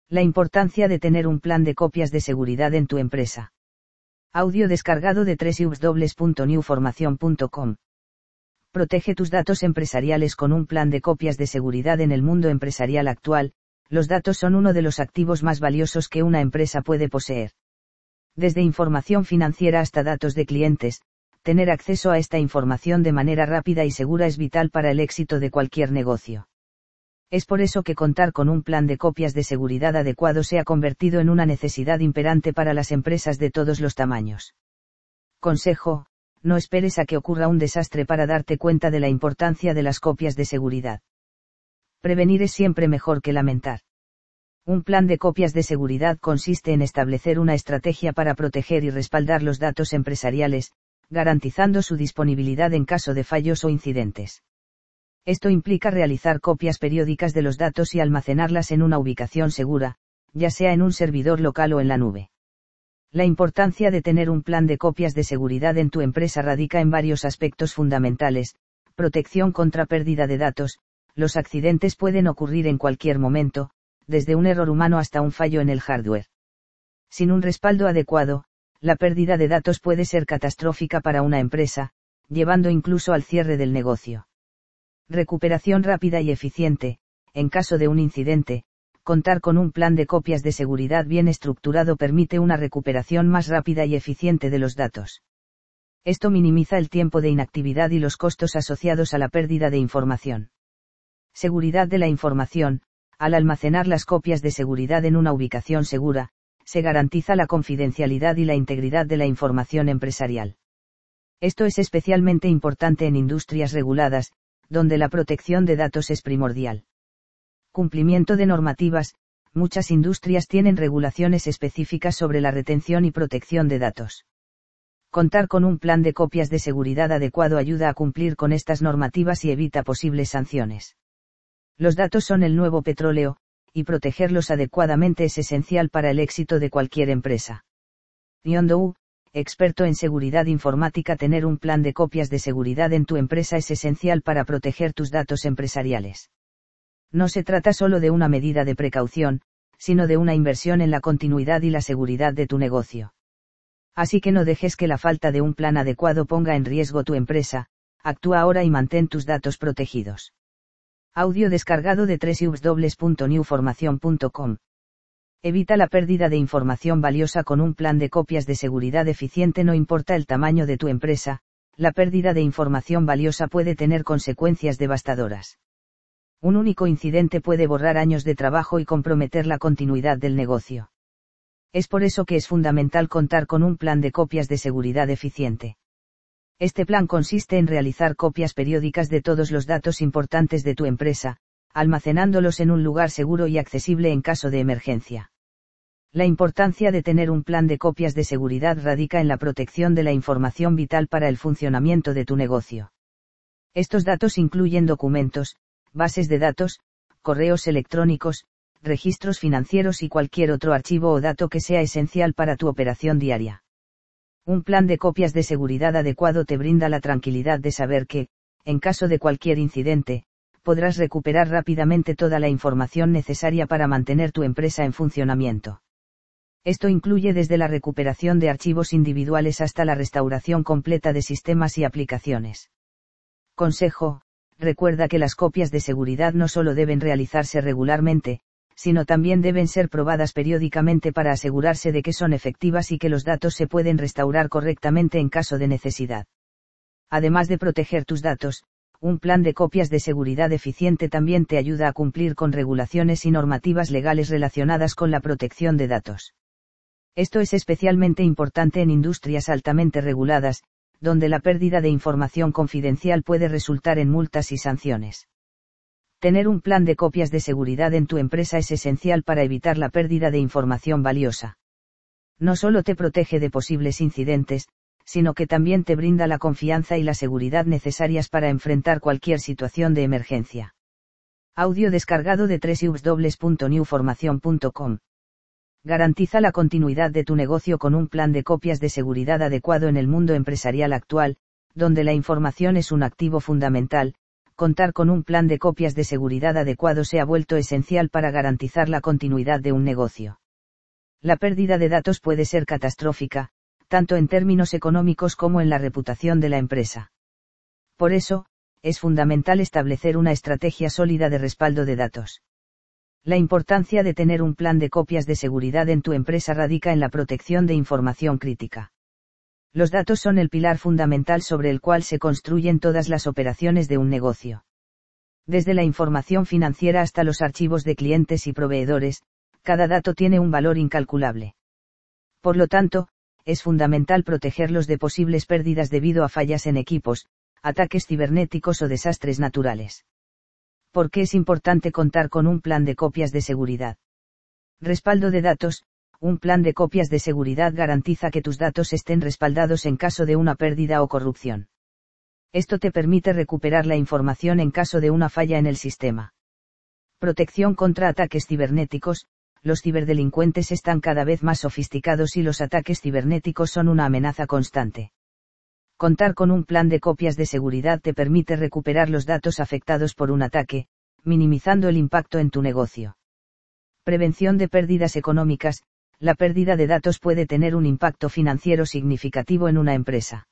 La importancia de tener un plan de copias de seguridad en tu empresa. Audio descargado de www.newformacion.com. Protege tus datos empresariales con un plan de copias de seguridad. En el mundo empresarial actual, los datos son uno de los activos más valiosos que una empresa puede poseer. Desde información financiera hasta datos de clientes, tener acceso a esta información de manera rápida y segura es vital para el éxito de cualquier negocio. Es por eso que contar con un plan de copias de seguridad adecuado se ha convertido en una necesidad imperante para las empresas de todos los tamaños. Consejo: no esperes a que ocurra un desastre para darte cuenta de la importancia de las copias de seguridad. Prevenir es siempre mejor que lamentar. Un plan de copias de seguridad consiste en establecer una estrategia para proteger y respaldar los datos empresariales, garantizando su disponibilidad en caso de fallos o incidentes. Esto implica realizar copias periódicas de los datos y almacenarlas en una ubicación segura, ya sea en un servidor local o en la nube. La importancia de tener un plan de copias de seguridad en tu empresa radica en varios aspectos fundamentales: protección contra pérdida de datos. Los accidentes pueden ocurrir en cualquier momento, desde un error humano hasta un fallo en el hardware. Sin un respaldo adecuado, la pérdida de datos puede ser catastrófica para una empresa, llevando incluso al cierre del negocio. Recuperación rápida y eficiente. En caso de un incidente, contar con un plan de copias de seguridad bien estructurado permite una recuperación más rápida y eficiente de los datos. Esto minimiza el tiempo de inactividad y los costos asociados a la pérdida de información. Seguridad de la información. Al almacenar las copias de seguridad en una ubicación segura, se garantiza la confidencialidad y la integridad de la información empresarial. Esto es especialmente importante en industrias reguladas, donde la protección de datos es primordial. Cumplimiento de normativas. Muchas industrias tienen regulaciones específicas sobre la retención y protección de datos. Contar con un plan de copias de seguridad adecuado ayuda a cumplir con estas normativas y evita posibles sanciones. Los datos son el nuevo petróleo, y protegerlos adecuadamente es esencial para el éxito de cualquier empresa. John Doe, experto en seguridad informática. Tener un plan de copias de seguridad en tu empresa es esencial para proteger tus datos empresariales. No se trata solo de una medida de precaución, sino de una inversión en la continuidad y la seguridad de tu negocio. Así que no dejes que la falta de un plan adecuado ponga en riesgo tu empresa. Actúa ahora y mantén tus datos protegidos. Audio descargado de www.newformacion.com. Evita la pérdida de información valiosa con un plan de copias de seguridad eficiente. No importa el tamaño de tu empresa, la pérdida de información valiosa puede tener consecuencias devastadoras. Un único incidente puede borrar años de trabajo y comprometer la continuidad del negocio. Es por eso que es fundamental contar con un plan de copias de seguridad eficiente. Este plan consiste en realizar copias periódicas de todos los datos importantes de tu empresa, almacenándolos en un lugar seguro y accesible en caso de emergencia. La importancia de tener un plan de copias de seguridad radica en la protección de la información vital para el funcionamiento de tu negocio. Estos datos incluyen documentos, bases de datos, correos electrónicos, registros financieros y cualquier otro archivo o dato que sea esencial para tu operación diaria. Un plan de copias de seguridad adecuado te brinda la tranquilidad de saber que, en caso de cualquier incidente, podrás recuperar rápidamente toda la información necesaria para mantener tu empresa en funcionamiento. Esto incluye desde la recuperación de archivos individuales hasta la restauración completa de sistemas y aplicaciones. Consejo: recuerda que las copias de seguridad no solo deben realizarse regularmente, sino también deben ser probadas periódicamente para asegurarse de que son efectivas y que los datos se pueden restaurar correctamente en caso de necesidad. Además de proteger tus datos, un plan de copias de seguridad eficiente también te ayuda a cumplir con regulaciones y normativas legales relacionadas con la protección de datos. Esto es especialmente importante en industrias altamente reguladas, donde la pérdida de información confidencial puede resultar en multas y sanciones. Tener un plan de copias de seguridad en tu empresa es esencial para evitar la pérdida de información valiosa. No solo te protege de posibles incidentes, sino que también te brinda la confianza y la seguridad necesarias para enfrentar cualquier situación de emergencia. Audio descargado de www.newformacion.com. Garantiza la continuidad de tu negocio con un plan de copias de seguridad adecuado en el mundo empresarial actual, donde la información es un activo fundamental. contar con un plan de copias de seguridad adecuado se ha vuelto esencial para garantizar la continuidad de un negocio. La pérdida de datos puede ser catastrófica, tanto en términos económicos como en la reputación de la empresa. Por eso, es fundamental establecer una estrategia sólida de respaldo de datos. La importancia de tener un plan de copias de seguridad en tu empresa radica en la protección de información crítica. Los datos son el pilar fundamental sobre el cual se construyen todas las operaciones de un negocio. Desde la información financiera hasta los archivos de clientes y proveedores, cada dato tiene un valor incalculable. Por lo tanto, es fundamental protegerlos de posibles pérdidas debido a fallas en equipos, ataques cibernéticos o desastres naturales. ¿Por qué es importante contar con un plan de copias de seguridad? Respaldo de datos. Un plan de copias de seguridad garantiza que tus datos estén respaldados en caso de una pérdida o corrupción. Esto te permite recuperar la información en caso de una falla en el sistema. Protección contra ataques cibernéticos. Los ciberdelincuentes están cada vez más sofisticados y los ataques cibernéticos son una amenaza constante. Contar con un plan de copias de seguridad te permite recuperar los datos afectados por un ataque, minimizando el impacto en tu negocio. Prevención de pérdidas económicas. La pérdida de datos puede tener un impacto financiero significativo en una empresa.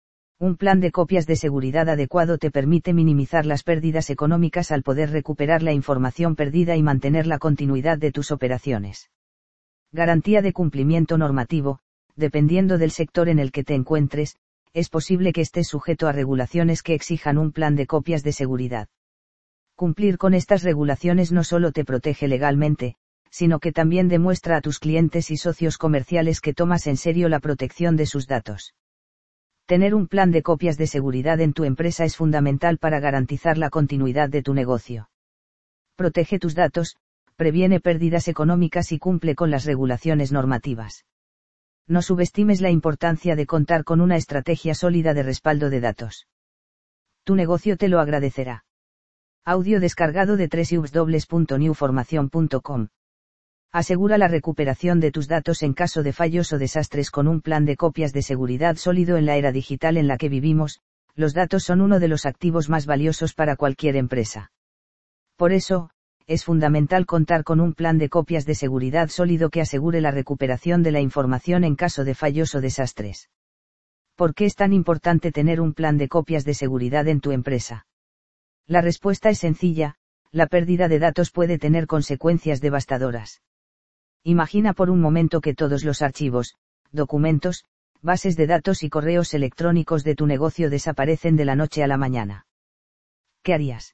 Un plan de copias de seguridad adecuado te permite minimizar las pérdidas económicas al poder recuperar la información perdida y mantener la continuidad de tus operaciones. Garantía de cumplimiento normativo. Dependiendo del sector en el que te encuentres, es posible que estés sujeto a regulaciones que exijan un plan de copias de seguridad. Cumplir con estas regulaciones no solo te protege legalmente, sino que también demuestra a tus clientes y socios comerciales que tomas en serio la protección de sus datos. Tener un plan de copias de seguridad en tu empresa es fundamental para garantizar la continuidad de tu negocio. Protege tus datos, previene pérdidas económicas y cumple con las regulaciones normativas. No subestimes la importancia de contar con una estrategia sólida de respaldo de datos. Tu negocio te lo agradecerá. Audio descargado de www.newformacion.com. Asegura la recuperación de tus datos en caso de fallos o desastres con un plan de copias de seguridad sólido en la era digital en la que vivimos. Los datos son uno de los activos más valiosos para cualquier empresa. Por eso, es fundamental contar con un plan de copias de seguridad sólido que asegure la recuperación de la información en caso de fallos o desastres. ¿Por qué es tan importante tener un plan de copias de seguridad en tu empresa? La respuesta es sencilla: la pérdida de datos puede tener consecuencias devastadoras. Imagina por un momento que todos los archivos, documentos, bases de datos y correos electrónicos de tu negocio desaparecen de la noche a la mañana. ¿Qué harías?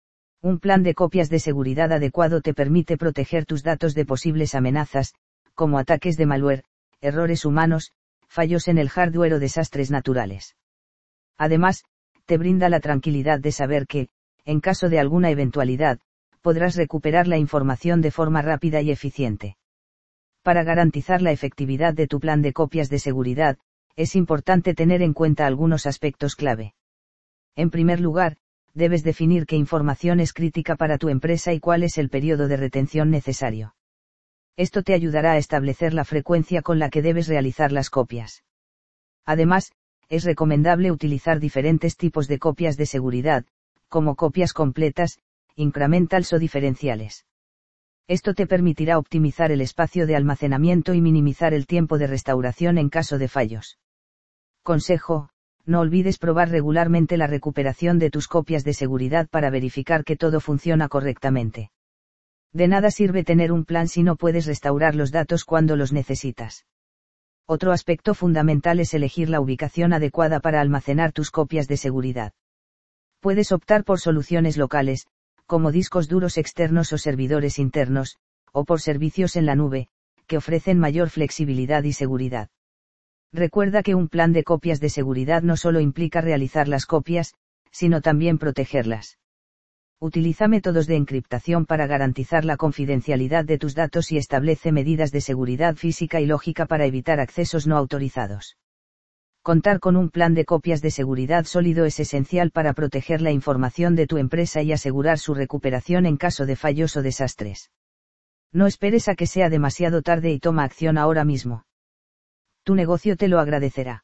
Un plan de copias de seguridad adecuado te permite proteger tus datos de posibles amenazas, como ataques de malware, errores humanos, fallos en el hardware o desastres naturales. Además, te brinda la tranquilidad de saber que, en caso de alguna eventualidad, podrás recuperar la información de forma rápida y eficiente. Para garantizar la efectividad de tu plan de copias de seguridad, es importante tener en cuenta algunos aspectos clave. En primer lugar, debes definir qué información es crítica para tu empresa y cuál es el periodo de retención necesario. Esto te ayudará a establecer la frecuencia con la que debes realizar las copias. Además, es recomendable utilizar diferentes tipos de copias de seguridad, como copias completas, incrementals o diferenciales. Esto te permitirá optimizar el espacio de almacenamiento y minimizar el tiempo de restauración en caso de fallos. Consejo: no olvides probar regularmente la recuperación de tus copias de seguridad para verificar que todo funciona correctamente. De nada sirve tener un plan si no puedes restaurar los datos cuando los necesitas. Otro aspecto fundamental es elegir la ubicación adecuada para almacenar tus copias de seguridad. Puedes optar por soluciones locales, como discos duros externos o servidores internos, o por servicios en la nube, que ofrecen mayor flexibilidad y seguridad. Recuerda que un plan de copias de seguridad no solo implica realizar las copias, sino también protegerlas. Utiliza métodos de encriptación para garantizar la confidencialidad de tus datos y establece medidas de seguridad física y lógica para evitar accesos no autorizados. Contar con un plan de copias de seguridad sólido es esencial para proteger la información de tu empresa y asegurar su recuperación en caso de fallos o desastres. No esperes a que sea demasiado tarde y toma acción ahora mismo. Tu negocio te lo agradecerá.